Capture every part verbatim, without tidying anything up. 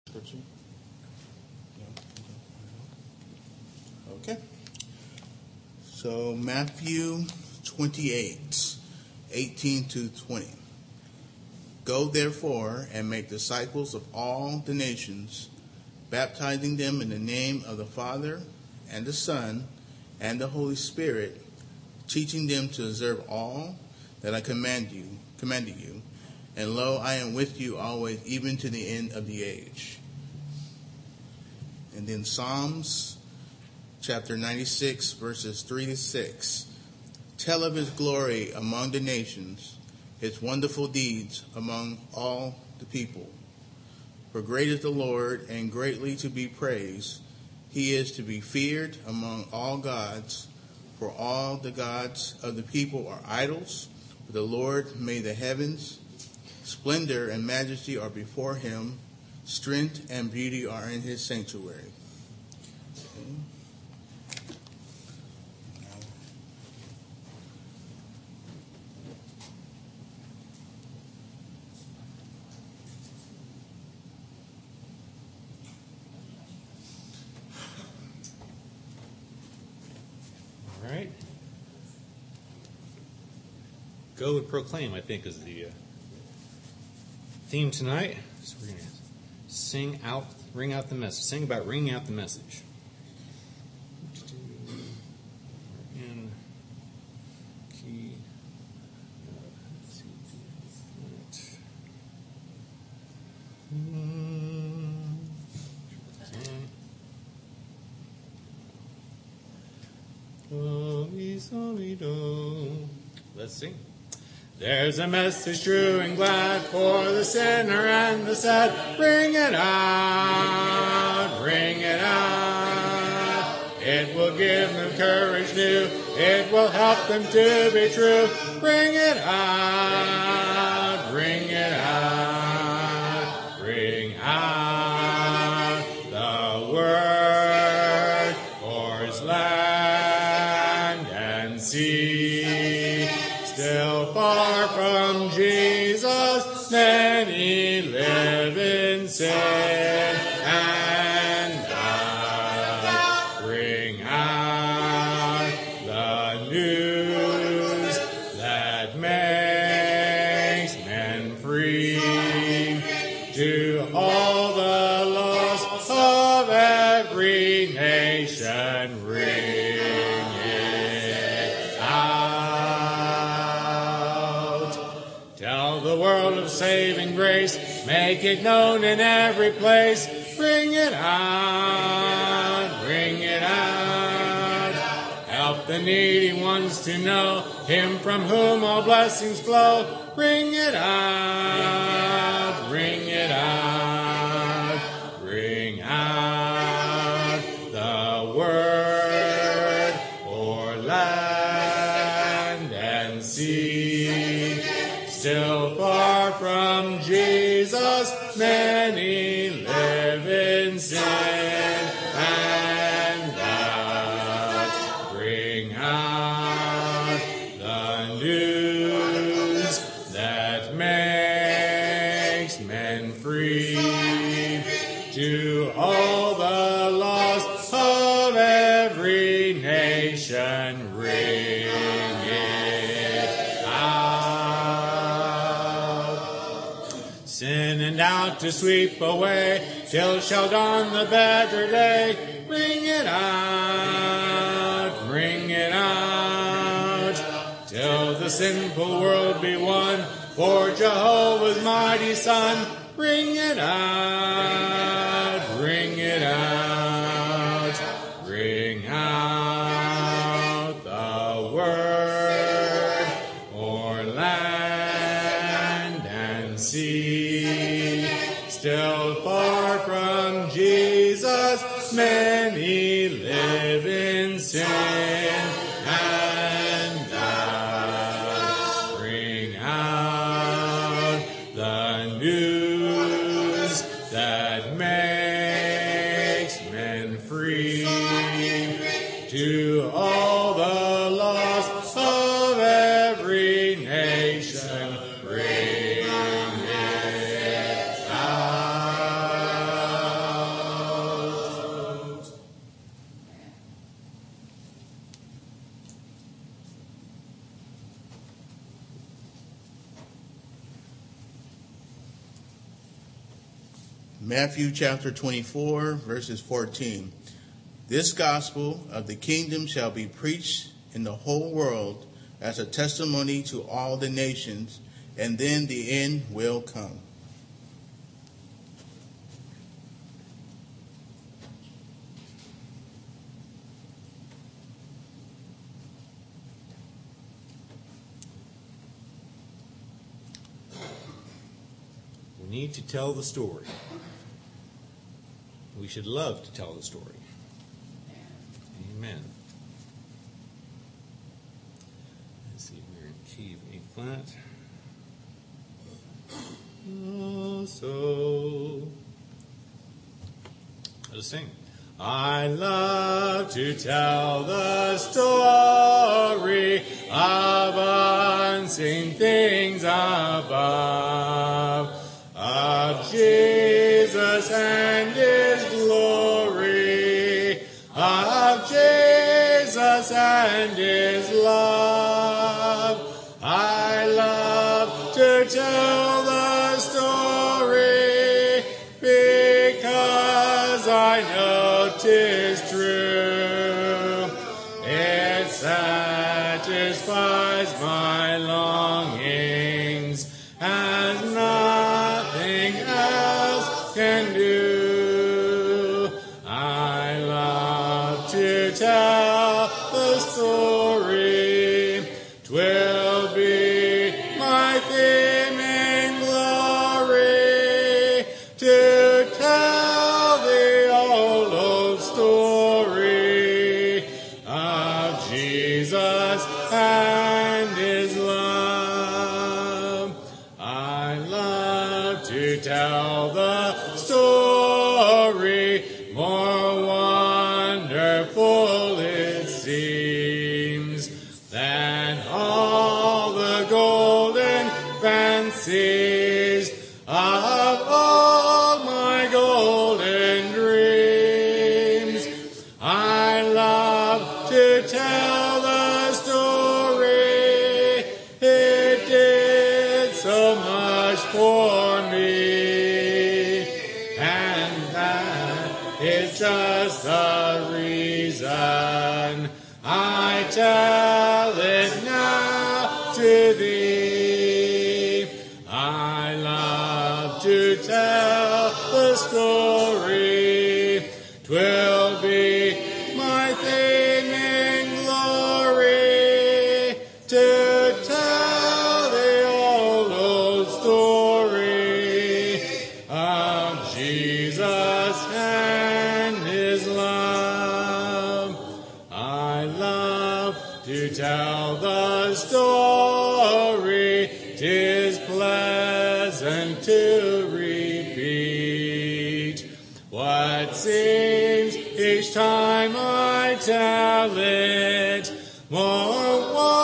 Scripture? No? Okay. So Matthew twenty-eight, eighteen to twenty. Go therefore and make disciples of all the nations, baptizing them in the name of the Father and the Son and the Holy Spirit, teaching them to observe all that I command you, commanded you. And lo, I am with you always, even to the end of the age. And then Psalms chapter ninety-six, verses three to six. Tell of his glory among the nations, his wonderful deeds among all the people. For great is the Lord, and greatly to be praised. He is to be feared among all gods, for all the gods of the people are idols. But the Lord made the heavens. Splendor and majesty are before him. Strength and beauty are in his sanctuary. Okay. All right. Go and proclaim, I think, is the uh, theme tonight. So we're going to sing out, ring out the message. Sing about ringing out the message. We're in key. Let's sing. There's a message true and glad for the sinner and the sad. Bring it out, bring it out. It will give them courage new. It will help them to be true. Bring it out, bring it out. Bring out the word for his land and sea. Still far from Jesus, many live in sin and die. Bring out the news that makes men free. To all the lost of every nation, ring. World of saving grace, make it known in every place. Bring it out, bring it out. Help the needy ones to know him from whom all blessings flow. Bring it out, bring it out. Bring out the word for land and sea. Still far from Jesus, many live in sin and doubt. Bring out the news that makes men free. To all the lost of every nation, ring it out. Sin and doubt to sweep away, till shall dawn the better day. Bring it out, bring it out, till the sinful world be won for Jehovah's mighty Son. Bring it out, bring it out, bring out the word for land and sea. Still far from Jesus, many live in sin and doubt. Bring out the news that makes men free. To all the lost of every nation, bring it out. Matthew chapter twenty-four, verses fourteen. This gospel of the kingdom shall be preached in the whole world as a testimony to all the nations, and then the end will come. We need to tell the story. We should love to tell the story. Amen. Let's see, we're in key of A flat. Oh, so let us sing. I love to tell the story of unseen things above, of Jesus and His glory, of Jesus and His love. I love to tell the story because I know 'tis true. It satisfies my longings as nothing else can do. I love to tell the story. 'Twill be my theme in glory to tell the old, old story of Jesus and His love. I love to tell the story, more wonderful it seems than all the golden fancies of all my golden dreams. I love to tell the story. It did so much for me, and that is just the reason I tell it now to thee. I love to tell the story. 'Twill be my theme in glory to tell the old, old story of Jesus and His love. I love to tell the story. 'Tis pleasant to repeat what seems each time I tell it more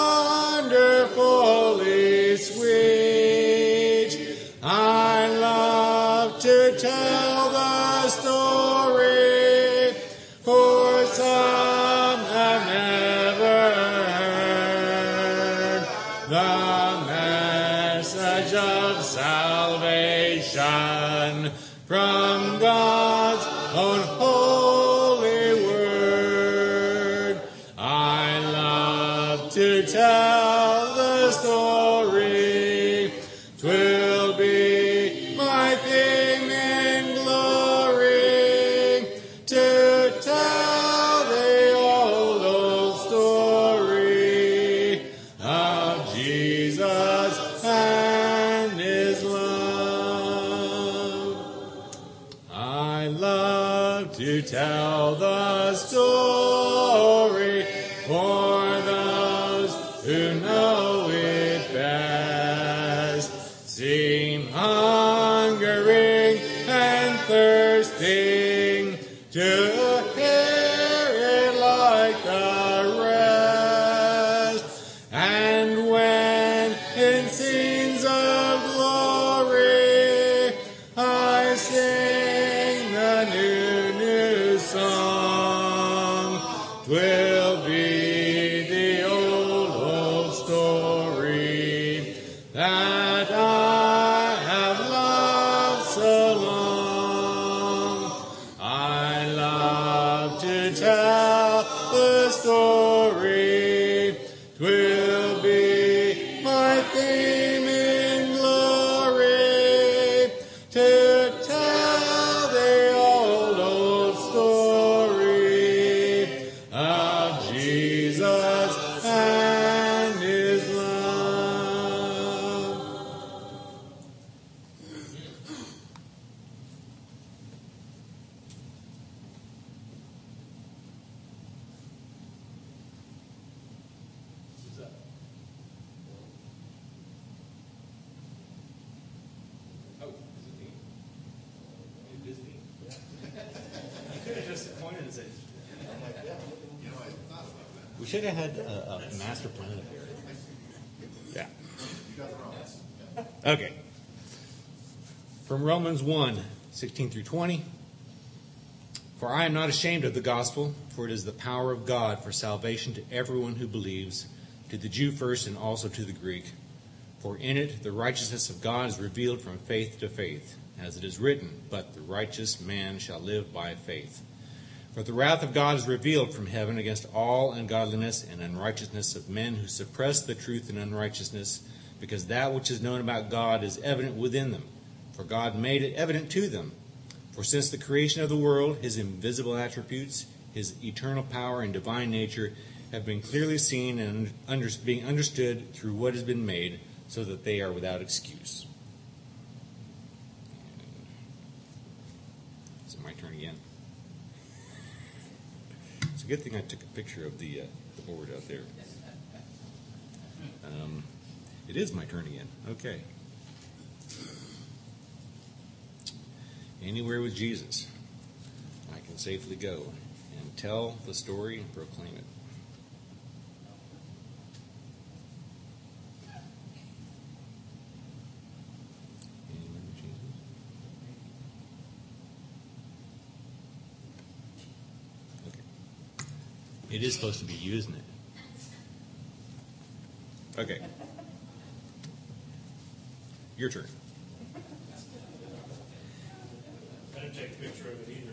wonderfully sweet. I love to tell the story, for some have never heard the message of salvation from God's own holy word. I love to tell the story. 'Twill be my theme in glory to tell the old, old story of Jesus and His love. I love to tell the story for those who know it best, seem hungering and thirsting to hear it like the rest. And when in scenes of glory I sing the new, new song, 'twill be the old, old story that I have loved so long. We should have had a, a master plan up here. Yeah. Okay. From Romans one, sixteen through twenty. For I am not ashamed of the gospel, for it is the power of God for salvation to everyone who believes, to the Jew first and also to the Greek. For in it the righteousness of God is revealed from faith to faith, as it is written, but the righteous man shall live by faith. For the wrath of God is revealed from heaven against all ungodliness and unrighteousness of men who suppress the truth in unrighteousness, because that which is known about God is evident within them, for God made it evident to them. For since the creation of the world, his invisible attributes, his eternal power and divine nature have been clearly seen and under, being understood through what has been made, so that they are without excuse. Is it my turn again? It's a good thing I took a picture of the, uh, the board out there. Um, it is my turn again. Okay. Anywhere with Jesus, I can safely go and tell the story and proclaim it. Anywhere with Jesus? Okay. It is supposed to be you, isn't it? Okay. Your turn. I didn't take a picture of it either.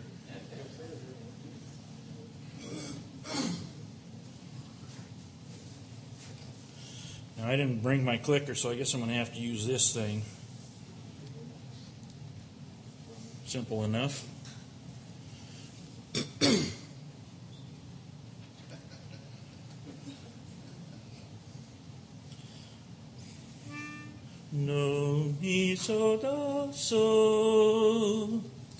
Now, I didn't bring my clicker, so I guess I'm going to have to use this thing. Simple enough. No mi sodaso.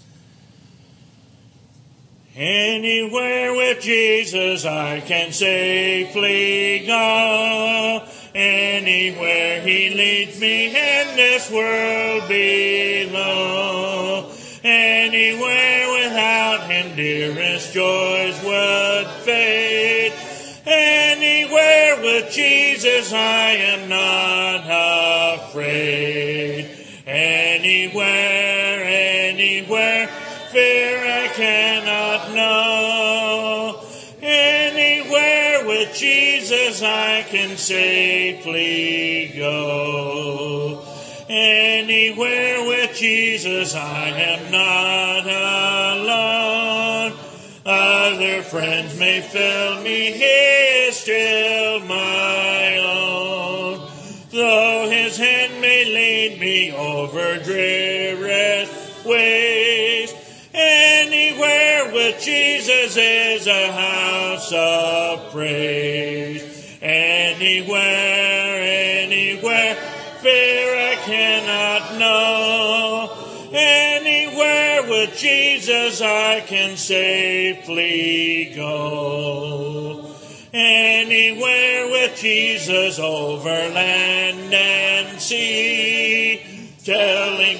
Anywhere with Jesus I can safely go. Anywhere he leads me in this world below. Anywhere without him dearest joys would fade. Anywhere with Jesus I am not afraid. Anywhere, anywhere, fear I cannot know. Anywhere with Jesus I can safely go. Anywhere with Jesus I am not alone. Other friends may fail me, he is still my own. Though his hand may lead me over drearest ways, anywhere with Jesus is a house of praise. Anywhere, anywhere, fear I cannot know. Anywhere with Jesus I can safely go. Anywhere with Jesus over land and sea, telling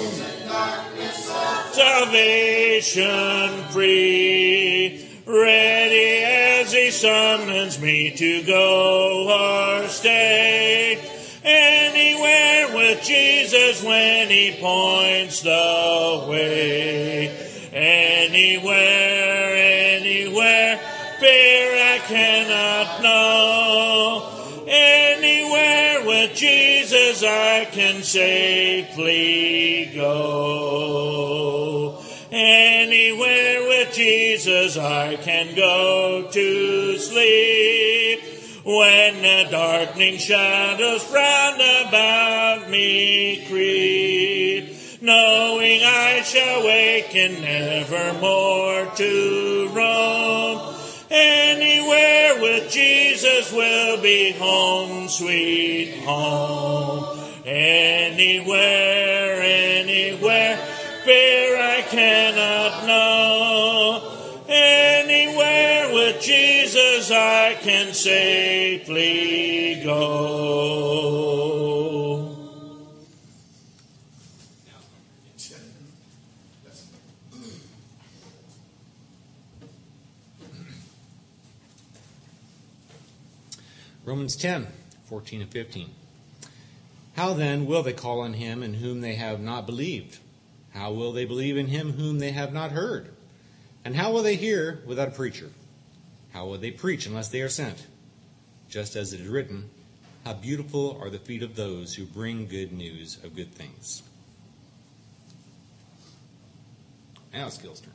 salvation free. Ready as he summons me to go or stay. Anywhere with Jesus when he points the way. Anywhere, anywhere, fear I cannot know. Anywhere with Jesus I can safely go. Anywhere with Jesus I can go to sleep. When the darkening shadows round about me creep, knowing I shall waken nevermore to roam. Anywhere with Jesus will be home, sweet home. Anywhere, anywhere, fear I cannot know. Anywhere with Jesus I can safely go. Romans ten, fourteen and fifteen. How then will they call on him in whom they have not believed? How will they believe in him whom they have not heard? And how will they hear without a preacher? How will they preach unless they are sent? Just as it is written, how beautiful are the feet of those who bring good news of good things. Now it's Gil's turn.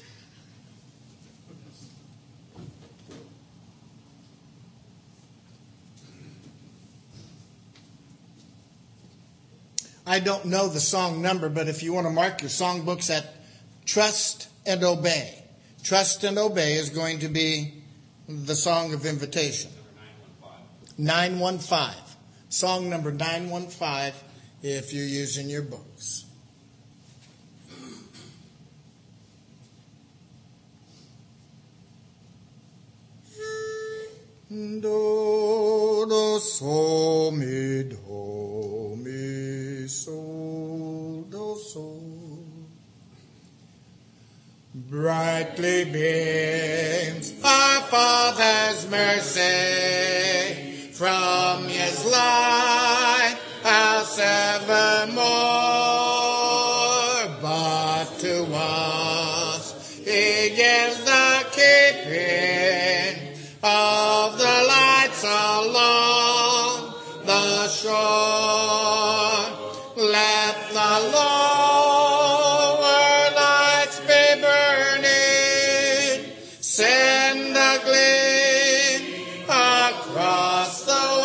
I don't know the song number, but if you want to mark your songbooks at Trust and Obey. Trust and Obey is going to be the song of invitation. nine one five. Song number nine one five if you're using your books. Do, do, so, mi, do, mi, so, do, so. Brightly beams our Father's mercy from his light house evermore. But to us he gives the keeping of the lights along the shore. Let the lower lights be burning, send a gleam across the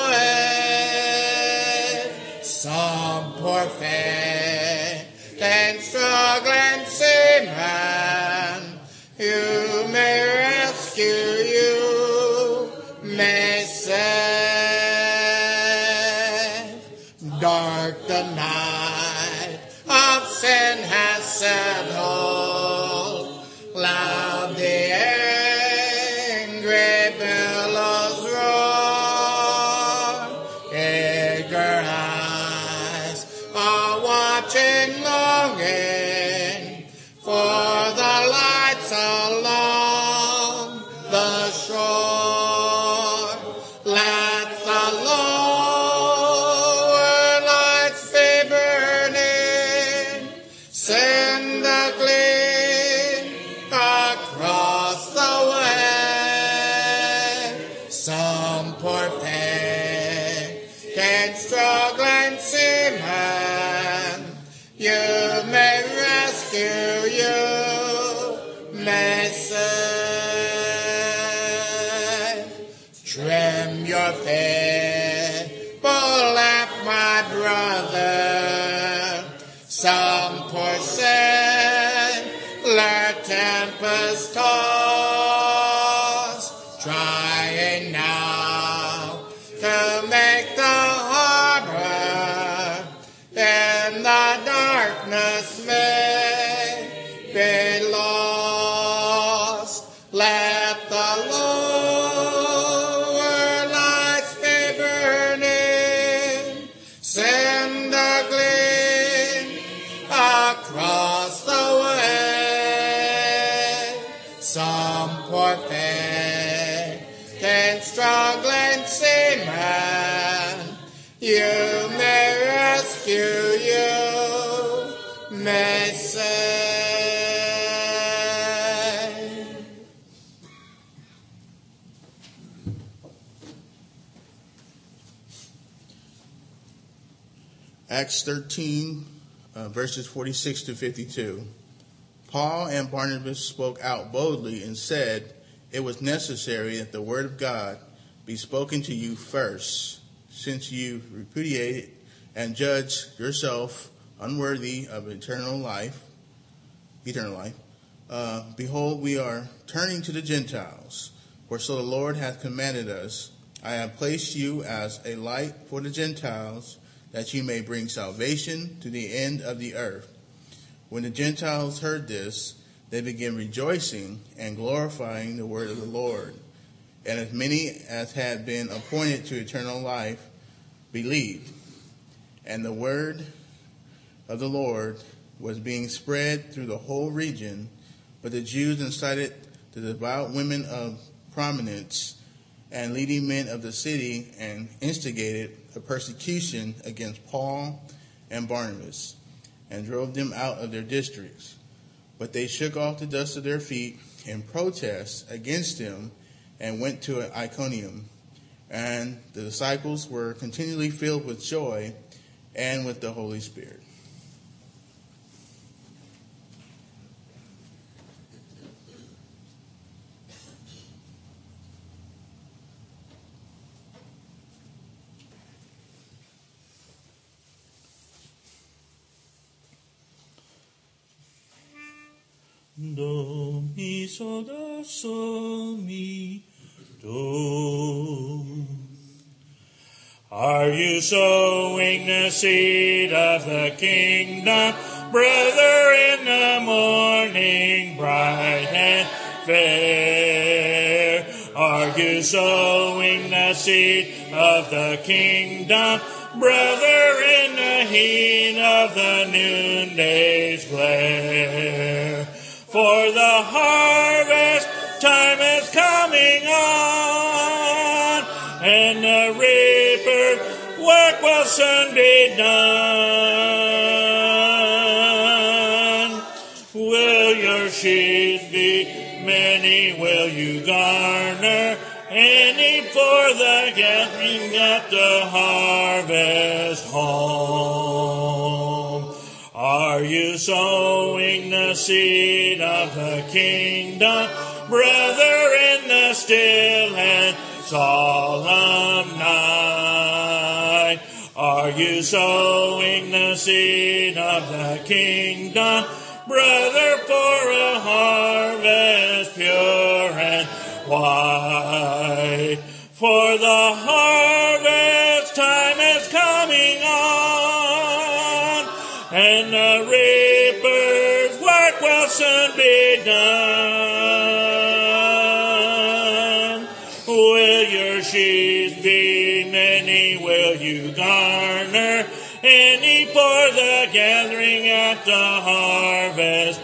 way. Some poor faint and struggling seaman, you may rescue you, may save. Dark the night of sin has settled, loud the angry billows roar. Eager eyes are watching, longing for the lights along the shore. Let the lower lights be burning, send a gleam across the way. Some poor faint and struggling seaman, you may rescue, you may save. Trim your feeble lamp, my brother. Some poor sailor tempest tossed, trying now to make the harbor in the darkness may be lost. Let the lower lights be burning, send a gleam across the way. Some poor faint and struggling seaman, you may rescue, you may save. Acts thirteen, uh, verses forty-six to fifty-two. Paul and Barnabas spoke out boldly and said, it was necessary that the word of God be spoken to you first, since you repudiated and judged yourself unworthy of eternal life, eternal life. Uh, behold, we are turning to the Gentiles, for so the Lord hath commanded us. I have placed you as a light for the Gentiles, that you may bring salvation to the end of the earth. When the Gentiles heard this, they began rejoicing and glorifying the word of the Lord. And as many as had been appointed to eternal life believed. And the word of the Lord was being spread through the whole region. But the Jews incited the devout women of prominence and leading men of the city and instigated a persecution against Paul and Barnabas and drove them out of their districts. But they shook off the dust of their feet in protest against them and went to Iconium. And the disciples were continually filled with joy and with the Holy Spirit. Do, mi, sol, do, sol, mi, do. Are you sowing the seed of the kingdom, brother, in the morning, bright and fair? Are you sowing the seed of the kingdom, brother, in the heat of the noonday's glare? For the harvest time is coming on, and the reaper's work will soon be done. Will your sheaves be many? Will you garner any for the gathering at the harvest home? Are you sowing the seed of the kingdom, brother, in the still and solemn night? Are you sowing the seed of the kingdom, brother, for a harvest pure and white? For the harvest time is coming on, and the reaper's work will soon be done. Will your sheaves be many? Will you garner any for the gathering at the harvest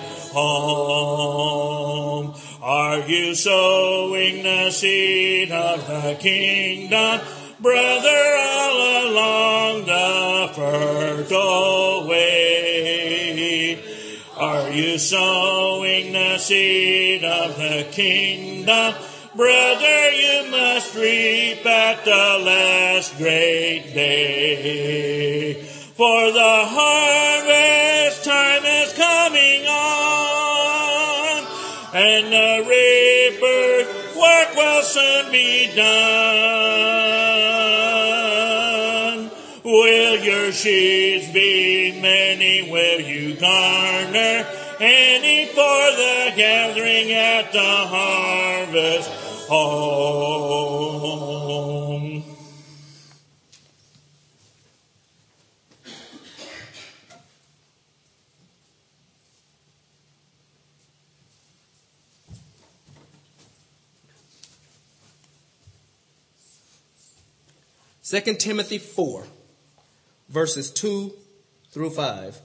home? Are you sowing the seed of the kingdom, brother, all along the fertile way? Are you sowing the seed of the kingdom, brother? You must reap at the last great day. For the harvest time is coming on, and the reaper's work will soon be done. Will your sheaves be many? Will you garner any for the gathering at the harvest home? Second Timothy four, verses two through five.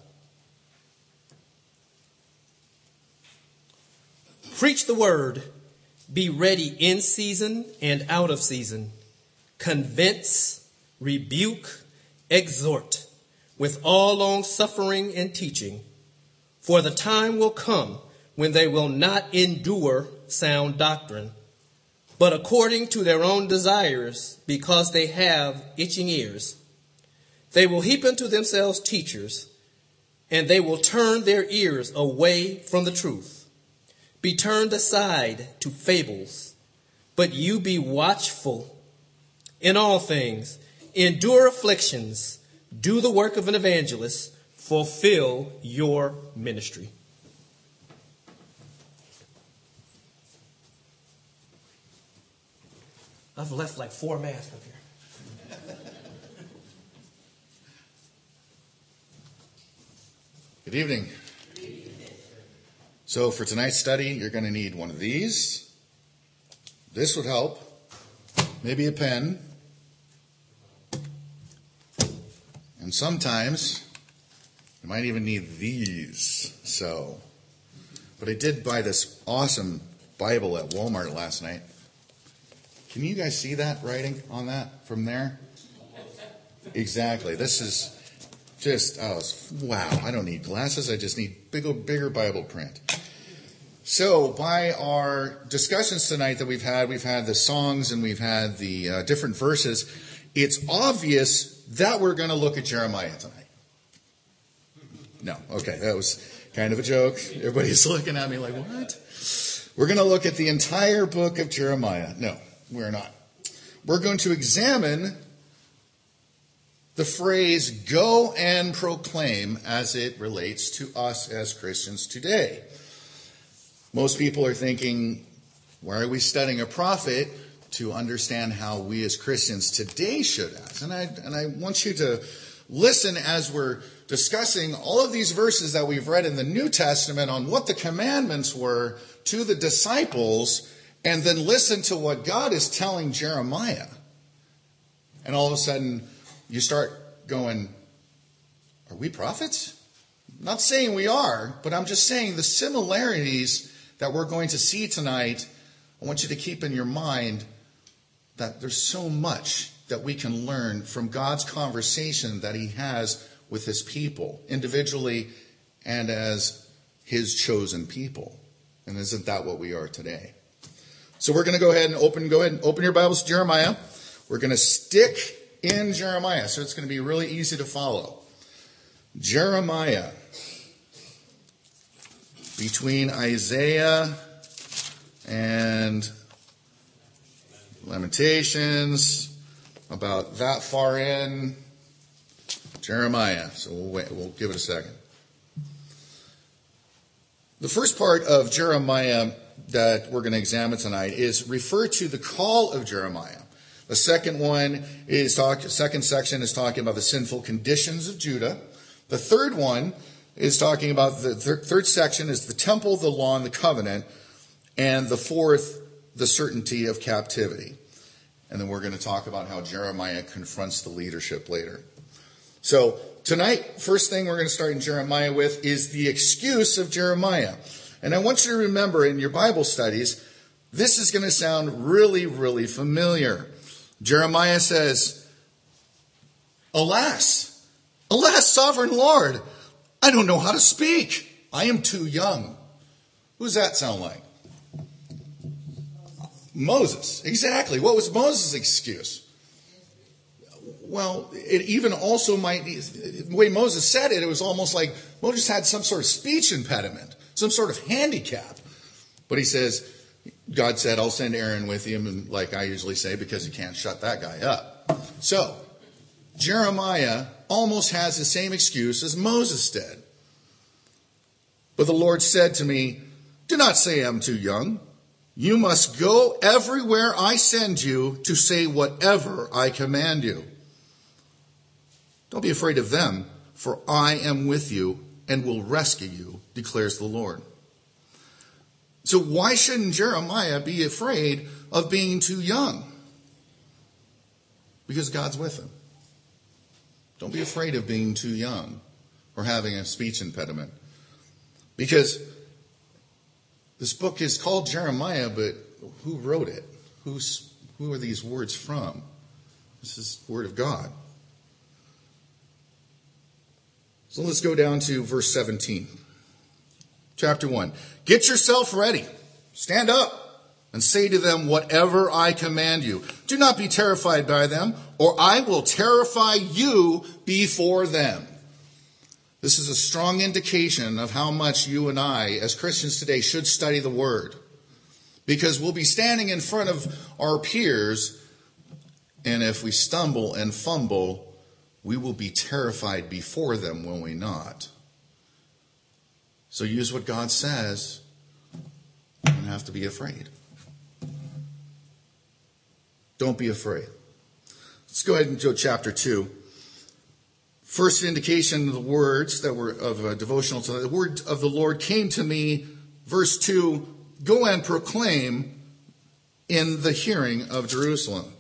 Preach the word, be ready in season and out of season. Convince, rebuke, exhort, with all long suffering and teaching. For the time will come when they will not endure sound doctrine, but according to their own desires, because they have itching ears. They will heap unto themselves teachers, and they will turn their ears away from the truth. Be turned aside to fables, but you be watchful in all things. Endure afflictions, do the work of an evangelist, fulfill your ministry. I've left like four masks up here. Good evening. So for tonight's study, you're going to need one of these. This would help. Maybe a pen. And sometimes you might even need these. So, but I did buy this awesome Bible at Walmart last night. Can you guys see that writing on that from there? Exactly. This is just, oh, wow. I don't need glasses. I just need bigger, bigger Bible print. So by our discussions tonight that we've had, we've had the songs and we've had the uh, different verses, it's obvious that we're going to look at Jeremiah tonight. No. Okay. That was kind of a joke. Everybody's looking at me like, what? We're going to look at the entire book of Jeremiah. No, we're not. We're going to examine the phrase, go and proclaim, as it relates to us as Christians today. Most people are thinking, why are we studying a prophet? To understand how we as Christians today should act. And I, and I want you to listen as we're discussing all of these verses that we've read in the New Testament on what the commandments were to the disciples, and then listen to what God is telling Jeremiah. And all of a sudden, you start going, are we prophets? I'm not saying we are, but I'm just saying the similarities that we're going to see tonight, I want you to keep in your mind that there's so much that we can learn from God's conversation that he has with his people, individually and as his chosen people. And isn't that what we are today? So we're going to go ahead and open, go ahead and open your Bibles to Jeremiah. We're going to stick in Jeremiah, so it's going to be really easy to follow. Jeremiah, between Isaiah and Lamentations, about that far in, Jeremiah. So we'll wait, we'll give it a second. The first part of Jeremiah that we're going to examine tonight is refer to the call of Jeremiah. The second one is talk, second section is talking about the sinful conditions of Judah. The third one is talking about the thir- third section is the temple, the law, and the covenant. And the fourth, the certainty of captivity. And then we're going to talk about how Jeremiah confronts the leadership later. So tonight, first thing we're going to start in Jeremiah with is the excuse of Jeremiah. And I want you to remember in your Bible studies, this is going to sound really, really familiar. Jeremiah says, Alas, alas, sovereign Lord, I don't know how to speak. I am too young. Who does that sound like? Moses. Exactly. What was Moses' excuse? Well, it even also might be, the way Moses said it, it was almost like Moses had some sort of speech impediment, some sort of handicap. But he says, God said, I'll send Aaron with him, and like I usually say, because you can't shut that guy up. So, Jeremiah almost has the same excuse as Moses did. But the Lord said to me, do not say I'm too young. You must go everywhere I send you to say whatever I command you. Don't be afraid of them, for I am with you and will rescue you, declares the Lord. So why shouldn't Jeremiah be afraid of being too young? Because God's with him. Don't be afraid of being too young or having a speech impediment. Because this book is called Jeremiah, but who wrote it? Who's, who are these words from? This is the word of God. So let's go down to verse seventeen. Chapter one. Get yourself ready. Stand up and say to them whatever I command you. Do not be terrified by them, or I will terrify you before them. This is a strong indication of how much you and I, as Christians today, should study the Word. Because we'll be standing in front of our peers, and if we stumble and fumble, we will be terrified before them, will we not? So use what God says. You don't have to be afraid. Don't be afraid. Let's go ahead and go to chapter two. First indication of the words that were of a devotional tonight. The word of the Lord came to me, verse two, go and proclaim in the hearing of Jerusalem.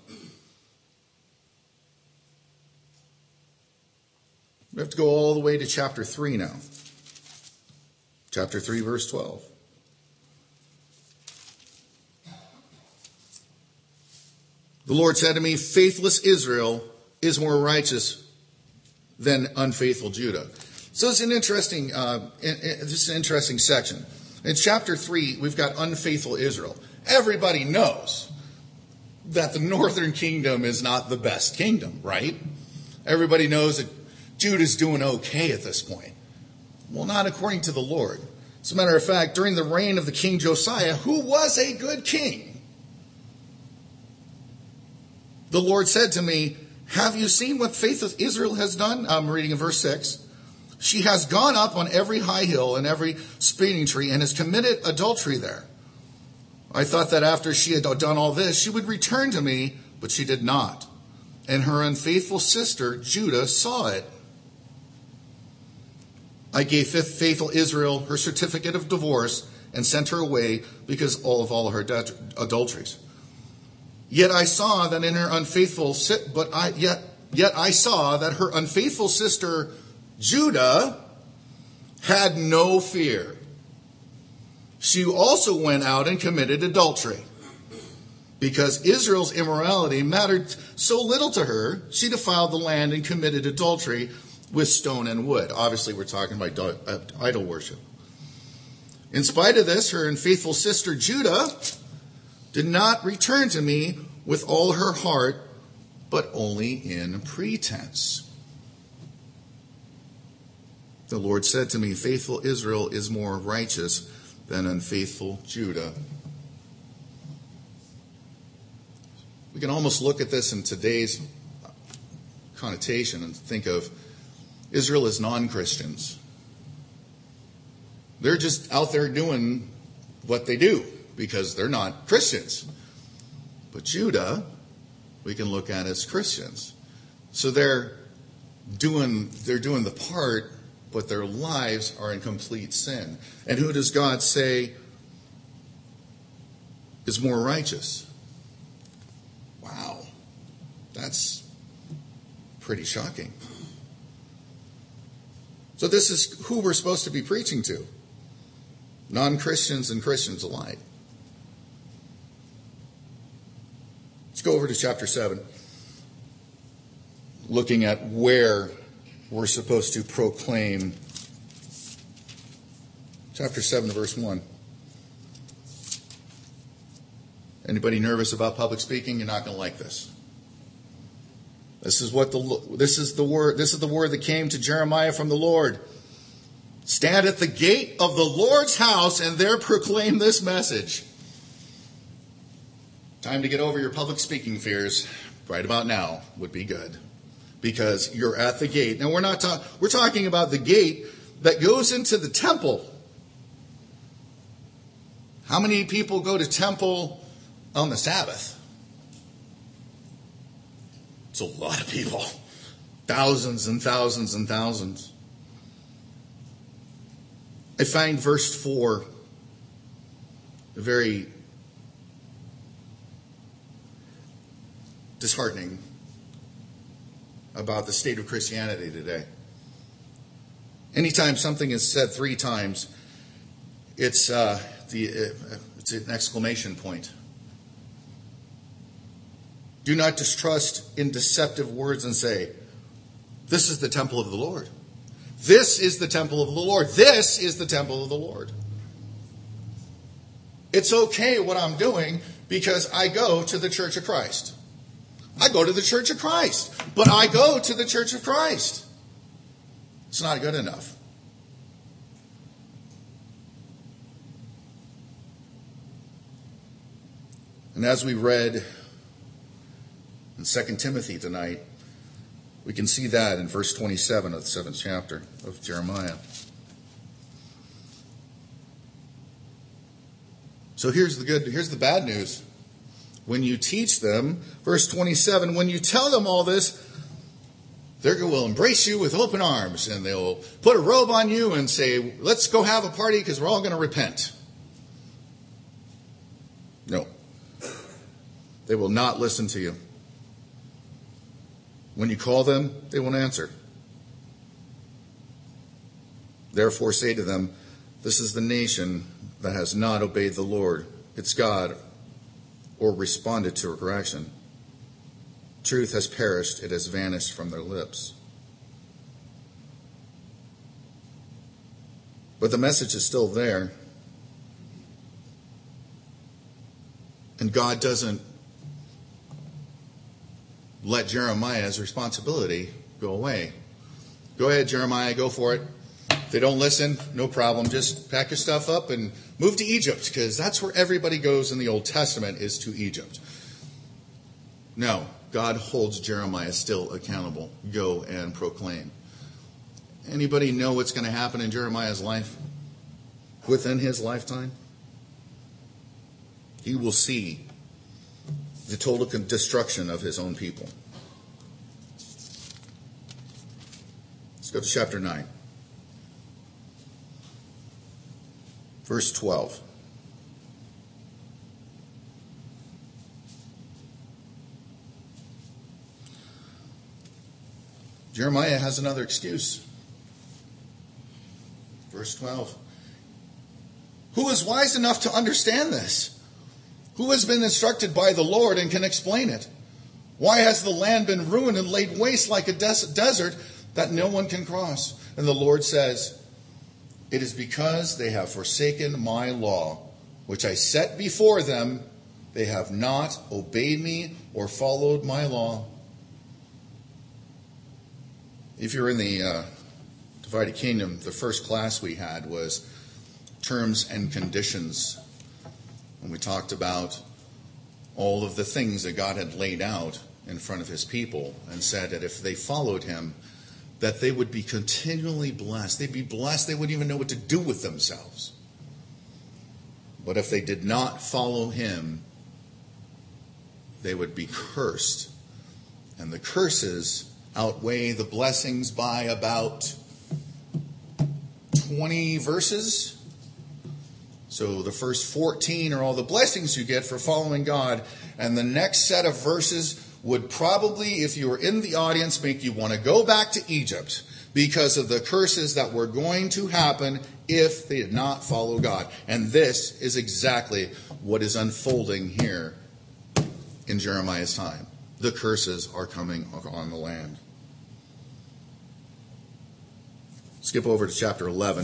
We have to go all the way to chapter three now. Chapter three, verse twelve. The Lord said to me, faithless Israel is more righteous than unfaithful Judah. So it's an interesting, uh, this is an interesting section. In chapter three, we've got unfaithful Israel. Everybody knows that the northern kingdom is not the best kingdom, right? Everybody knows that Judah's doing okay at this point. Well, not according to the Lord. As a matter of fact, during the reign of the King Josiah, who was a good king, the Lord said to me, have you seen what faithless Israel has done? I'm reading in verse six. She has gone up on every high hill and every speeding tree and has committed adultery there. I thought that after she had done all this, she would return to me, but she did not. And her unfaithful sister, Judah, saw it. I gave faithful Israel her certificate of divorce and sent her away because of all her adulteries. Yet I saw that in her unfaithful, but I yet yet I saw that her unfaithful sister Judah had no fear. She also went out and committed adultery. Because Israel's immorality mattered so little to her, she defiled the land and committed adultery with stone and wood. Obviously, we're talking about idol worship. In spite of this, her unfaithful sister Judah did not return to me with all her heart, but only in pretense. The Lord said to me, faithful Israel is more righteous than unfaithful Judah. We can almost look at this in today's connotation and think of Israel as non-Christians. They're just out there doing what they do because they're not Christians. But Judah, we can look at as Christians. So they're doing they're doing the part, but their lives are in complete sin. And who does God say is more righteous? Wow, that's pretty shocking. So this is who we're supposed to be preaching to. Non-Christians and Christians alike. Let's go over to chapter seven. Looking at where we're supposed to proclaim. Chapter seven, verse one. Anybody nervous about public speaking? You're not going to like this. This is what the this is the word this is the word that came to Jeremiah from the Lord. Stand at the gate of the Lord's house and there proclaim this message. Time to get over your public speaking fears. Right about now would be good, because you're at the gate. Now we're not ta- we're talking about the gate that goes into the temple. How many people go to temple on the Sabbath? It's a lot of people. Thousands and thousands and thousands. I find verse four very disheartening about the state of Christianity today. Anytime something is said three times, it's uh, the uh, it's an exclamation point. Do not distrust in deceptive words and say, this is the temple of the Lord. This is the temple of the Lord. This is the temple of the Lord. It's okay what I'm doing because I go to the Church of Christ. I go to the Church of Christ, but I go to the Church of Christ. It's not good enough. And as we read in Second Timothy tonight, we can see that in verse twenty-seven of the seventh chapter of Jeremiah. So here's the good, here's the bad news. When you teach them, verse twenty-seven, when you tell them all this, they will embrace you with open arms and they'll put a robe on you and say, let's go have a party because we're all going to repent. No. They will not listen to you. When you call them, they won't answer. Therefore say to them, this is the nation that has not obeyed the Lord, its God, or responded to a correction. Truth has perished, it has vanished from their lips. But the message is still there. And God doesn't let Jeremiah's responsibility go away. Go ahead, Jeremiah, go for it. If they don't listen, no problem. Just pack your stuff up and move to Egypt, because that's where everybody goes in the Old Testament, is to Egypt. No, God holds Jeremiah still accountable. Go and proclaim. Anybody know what's going to happen in Jeremiah's life? Within his lifetime? He will see the total destruction of his own people. Let's go to chapter nine. Verse twelve. Jeremiah has another excuse. Verse twelve. Who is wise enough to understand this? Who has been instructed by the Lord and can explain it? Why has the land been ruined and laid waste like a des- desert that no one can cross? And the Lord says, it is because they have forsaken my law, which I set before them. They have not obeyed me or followed my law. If you're in the uh, Divided Kingdom, the first class we had was terms and conditions. And we talked about all of the things that God had laid out in front of his people and said that if they followed him, that they would be continually blessed. They'd be blessed. They wouldn't even know what to do with themselves. But if they did not follow him, they would be cursed. And the curses outweigh the blessings by about twenty verses. So the first fourteen are all the blessings you get for following God. And the next set of verses would probably, if you were in the audience, make you want to go back to Egypt because of the curses that were going to happen if they did not follow God. And this is exactly what is unfolding here in Jeremiah's time. The curses are coming on the land. Skip over to chapter eleven.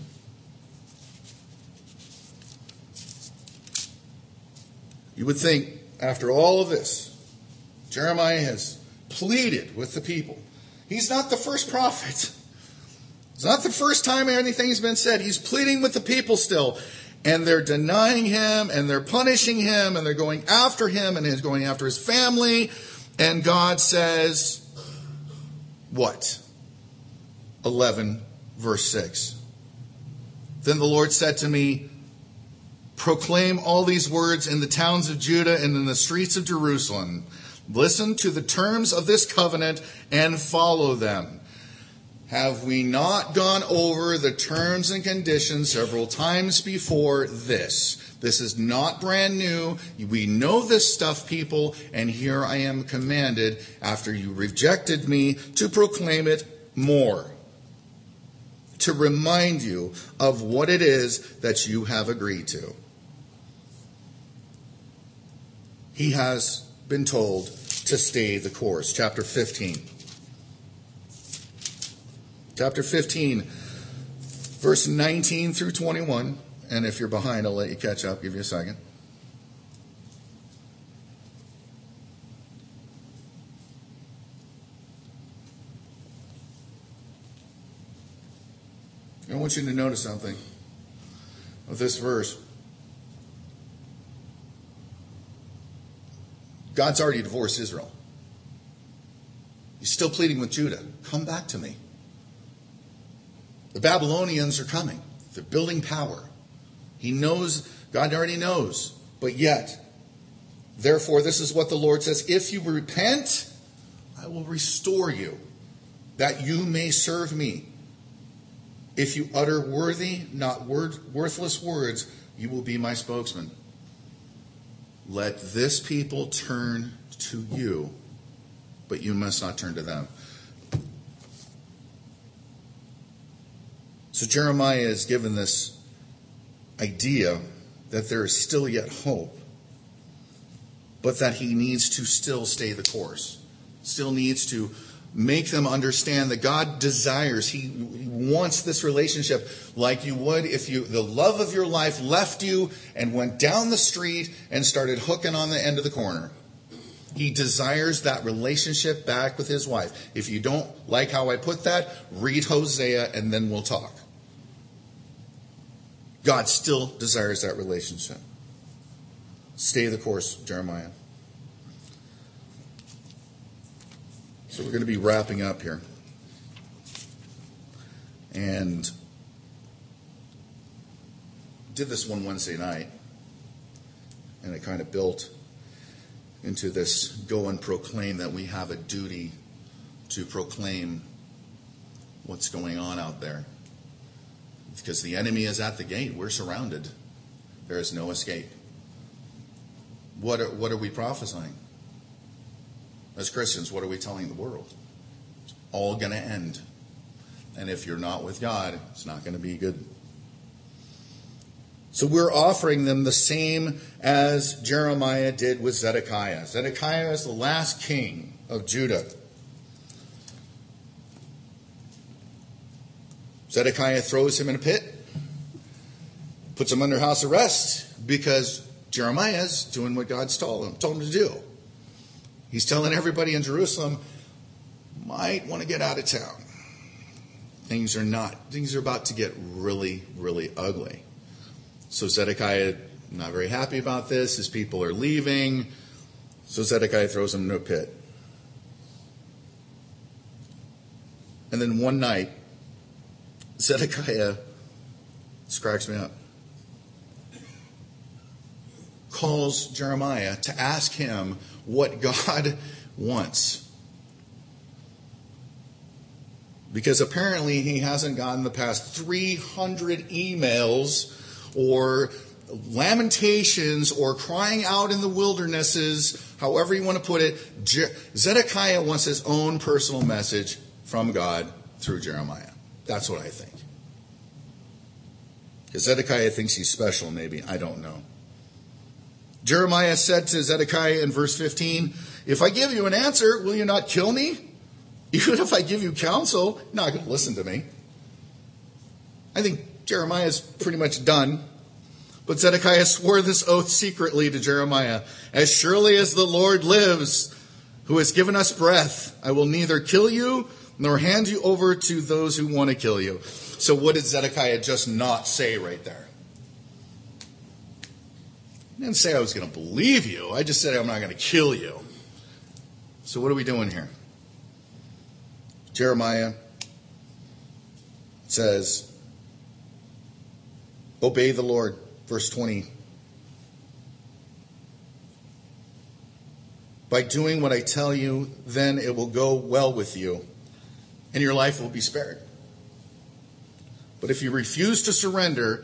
You would think, after all of this, Jeremiah has pleaded with the people. He's not the first prophet. It's not the first time anything's been said. He's pleading with the people still. And they're denying him, and they're punishing him, and they're going after him, and he's going after his family. And God says, what? eleven, verse six. Then the Lord said to me, proclaim all these words in the towns of Judah and in the streets of Jerusalem. Listen to the terms of this covenant and follow them. Have we not gone over the terms and conditions several times before this? This is not brand new. We know this stuff, people, and here I am commanded, after you rejected me, to proclaim it more. To remind you of what it is that you have agreed to. He has been told to stay the course. Chapter fifteen. Chapter fifteen, verse nineteen through twenty-one. And if you're behind, I'll let you catch up. Give you a second. I want you to notice something with this verse. God's already divorced Israel. He's still pleading with Judah. Come back to me. The Babylonians are coming. They're building power. He knows, God already knows. But yet, therefore, this is what the Lord says. If you repent, I will restore you, that you may serve me. If you utter worthy, not word, worthless words, you will be my spokesman. Let this people turn to you, but you must not turn to them. So Jeremiah is given this idea that there is still yet hope, but that he needs to still stay the course. still needs to make them understand that God desires, he, he wants this relationship like you would if you the love of your life left you and went down the street and started hooking on the end of the corner. He desires that relationship back with his wife. If you don't like how I put that, read Hosea and then we'll talk. God still desires that relationship. Stay the course, Jeremiah. So we're going to be wrapping up here. And did this one Wednesday night. And it kind of built into this go and proclaim that we have a duty to proclaim what's going on out there. Because the enemy is at the gate. We're surrounded. There is no escape. What are, what are we prophesying? As Christians, what are we telling the world? It's all going to end. And if you're not with God, it's not going to be good. So we're offering them the same as Jeremiah did with Zedekiah. Zedekiah is the last king of Judah. Zedekiah throws him in a pit, puts him under house arrest because Jeremiah's doing what God's told him, told him to do. He's telling everybody in Jerusalem, might want to get out of town. Things are not, things are about to get really, really ugly. So Zedekiah, not very happy about this. His people are leaving. So Zedekiah throws him into a pit. And then one night, Zedekiah, this cracks me up, calls Jeremiah to ask him what God wants. Because apparently he hasn't gotten the past three hundred emails or lamentations or crying out in the wildernesses, however you want to put it. Je- Zedekiah wants his own personal message from God through Jeremiah. That's what I think. Because Zedekiah thinks he's special, maybe. I don't know. Jeremiah said to Zedekiah in verse fifteen, if I give you an answer, will you not kill me? Even if I give you counsel, you're not going to listen to me. I think Jeremiah is pretty much done. But Zedekiah swore this oath secretly to Jeremiah. As surely as the Lord lives, who has given us breath, I will neither kill you nor hand you over to those who want to kill you. So what did Zedekiah just not say right there? I didn't say I was going to believe you. I just said I'm not going to kill you. So what are we doing here? Jeremiah says, obey the Lord. Verse twenty. By doing what I tell you, then it will go well with you, and your life will be spared. But if you refuse to surrender,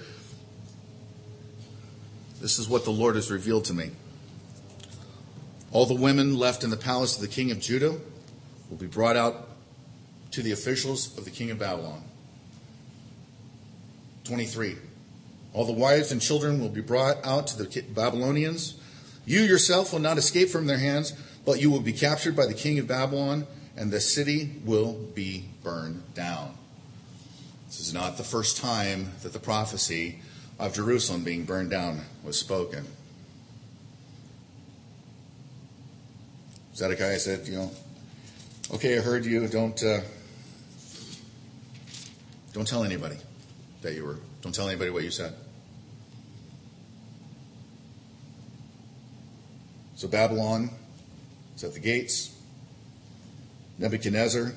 this is what the Lord has revealed to me. All the women left in the palace of the king of Judah will be brought out to the officials of the king of Babylon. twenty-three. All the wives and children will be brought out to the Babylonians. You yourself will not escape from their hands, but you will be captured by the king of Babylon, and the city will be burned down. This is not the first time that the prophecy of Jerusalem being burned down was spoken. Zedekiah said, you know, okay, I heard you. Don't uh, don't tell anybody that you were. Don't tell anybody what you said. So Babylon is at the gates. Nebuchadnezzar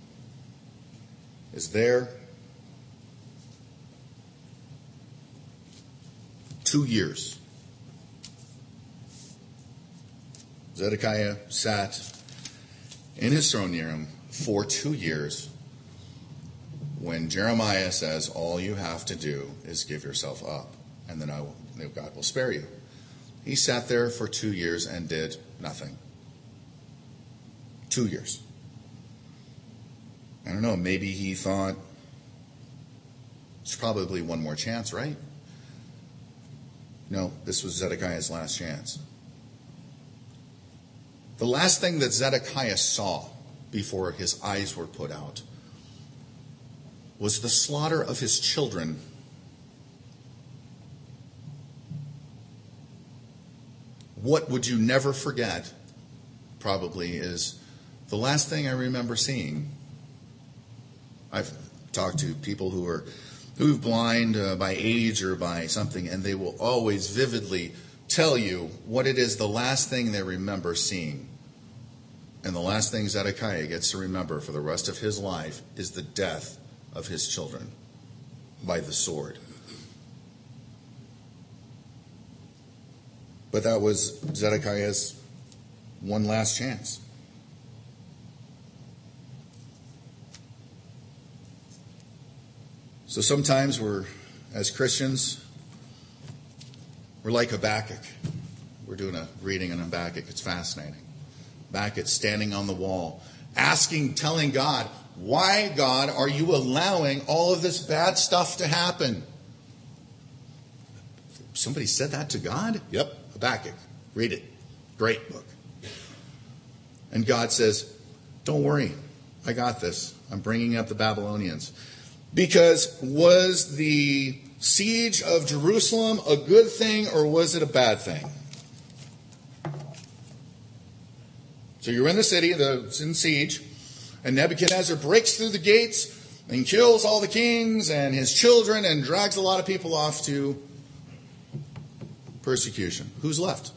is there. Two years. Zedekiah sat in his throne near him for two years when Jeremiah says, all you have to do is give yourself up, and then I will, God will spare you. He sat there for two years and did nothing. Two years. I don't know, maybe he thought, there's probably one more chance, right? No, this was Zedekiah's last chance. the last thing that Zedekiah saw before his eyes were put out was the slaughter of his children. What would you never forget, probably, is the last thing I remember seeing. I've talked to people who are who's blind uh, by age or by something, and they will always vividly tell you what it is the last thing they remember seeing. And the last thing Zedekiah gets to remember for the rest of his life is the death of his children by the sword. But that was Zedekiah's one last chance. So sometimes we're, as Christians, we're like Habakkuk. We're doing a reading on Habakkuk. It's fascinating. Habakkuk standing on the wall, asking, telling God, why, God, are you allowing all of this bad stuff to happen? Somebody said that to God? Yep, Habakkuk. Read it. Great book. And God says, don't worry. I got this. I'm bringing up the Babylonians. Because was the siege of Jerusalem a good thing or was it a bad thing? So you're in the city, it's in siege, and Nebuchadnezzar breaks through the gates and kills all the kings and his children and drags a lot of people off to persecution. Who's left?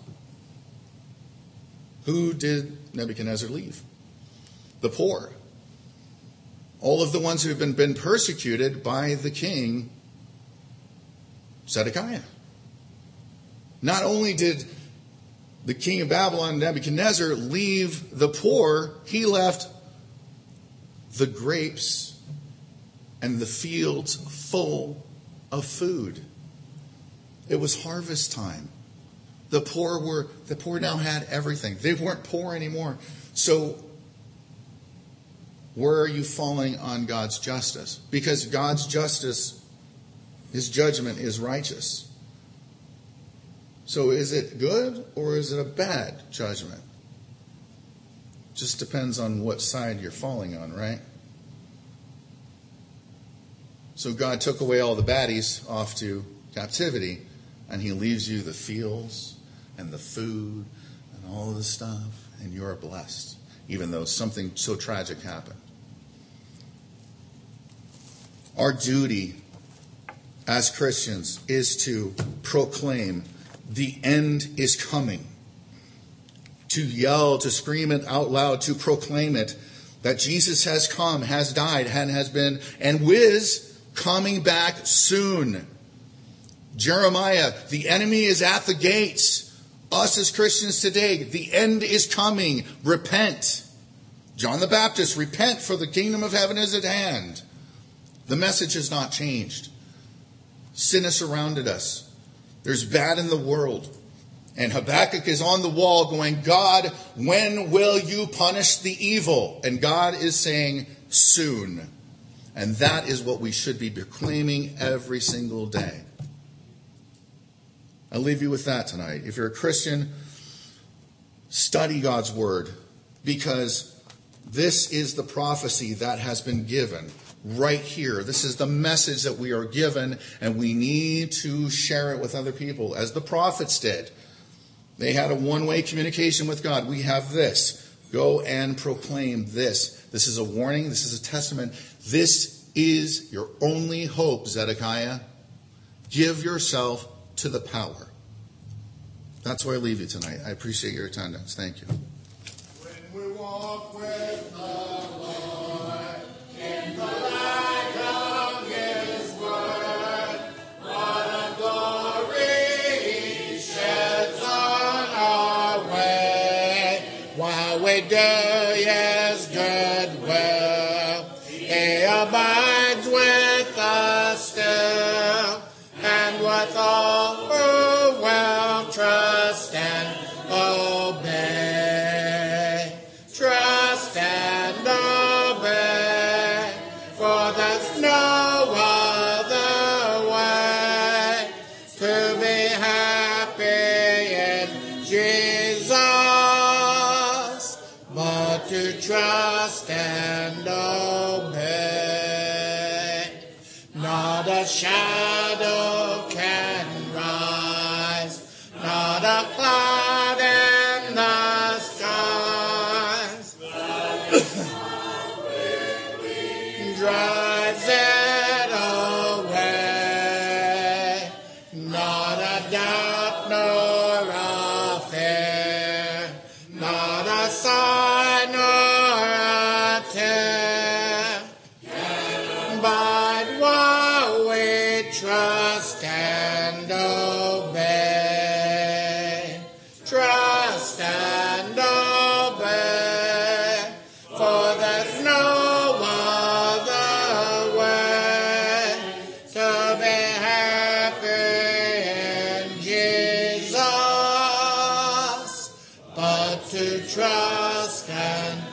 Who did Nebuchadnezzar leave? The poor. All of the ones who have been, been persecuted by the king Zedekiah. Not only did the king of Babylon, Nebuchadnezzar, leave the poor, he left the grapes and the fields full of food. It was harvest time. The poor were the poor now had everything. They weren't poor anymore. So where are you falling on God's justice? Because God's justice, his judgment is righteous. So is it good or is it a bad judgment? Just depends on what side you're falling on, right? So God took away all the baddies off to captivity, and he leaves you the fields and the food and all of the stuff, and you're blessed, even though something so tragic happened. Our duty as Christians is to proclaim the end is coming. To yell, to scream it out loud, to proclaim it, that Jesus has come, has died, and has been, and is coming back soon. Jeremiah, the enemy is at the gates. Us as Christians today, the end is coming. Repent. John the Baptist, repent, for the kingdom of heaven is at hand. The message has not changed. Sin has surrounded us. There's bad in the world. And Habakkuk is on the wall going, God, when will you punish the evil? And God is saying, soon. And that is what we should be proclaiming every single day. I'll leave you with that tonight. If you're a Christian, study God's word, because this is the prophecy that has been given right here. This is the message that we are given, and we need to share it with other people, as the prophets did. They had a one-way communication with God. We have this. Go and proclaim this. This is a warning. This is a testament. This is your only hope, Zedekiah. Give yourself to the power. That's where I leave you tonight. I appreciate your attendance. Thank you. When we walk with the Lord in the light of his word, what a glory he sheds on our way. While we do his good will, he abides with us still, and with all who will trust and obey. Trust and obey, for there's no other way to be happy in Jesus. to trust and obey. Not a shadow can rise, not a cloud in the skies drives it away. Not a doubt nor a fear, not a sigh nor a tear. But while we trust and obey, trust and obey, for there's no other way to be happy in Jesus, but to trust and